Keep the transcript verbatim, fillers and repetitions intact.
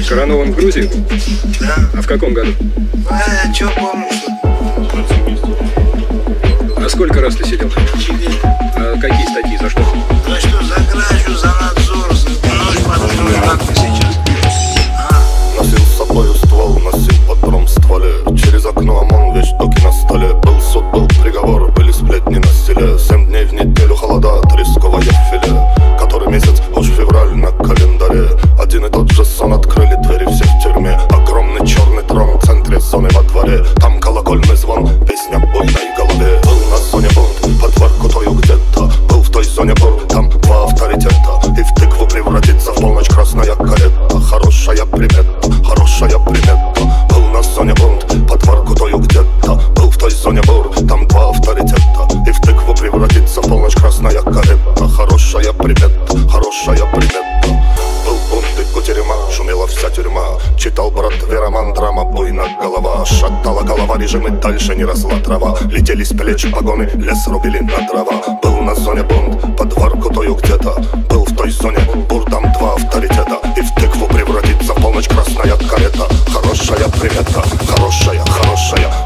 Коронован в Грузии? Да. А в каком году? А, чё помню, что... А сколько раз ты сидел? Четыре. А какие статьи, за что? За что? За кражу, за надзор, за нож под нож, как мы сейчас. А? Носил с собою ствол, носил патрон в стволе. Через окно ОМОН, вещдоки на столе. Был суд, был приговор, были сплетни на стиле. Семь дней в неделю холода, тресковое филе. Который месяц, уж февраль на календаре. Один и тот же сон, открыли двери, все в тюрьме. Огромный черный трон в центре зоны во дворе. Там колокольный звон, песня в буйной голове. Был на зоне бунт, под Воркутою где-то. Был в той зоне бур, там два авторитета. И в тыкву превратится в полночь красная карета. Хорошая примета, хорошая примета. Был на зоне бунт, под Воркутою где-то. Был в той зоне бур, там два авторитета. И в тыкву превратится в полночь красная карета. Хорошая примета, хорошая примета. Был бунт и кутерьма, шумела вся тюрьма. Читал брат Вероман, драма, буйна голова. Шатала голова, режим и дальше не росла трава. Летели с плеч погоны, лес рубили на дрова. Был на зоне бунт, под Воркутою где-то. Был в той зоне бур, там два авторитета. И в тыкву превратится в полночь красная карета. Хорошая примета, хорошая, хорошая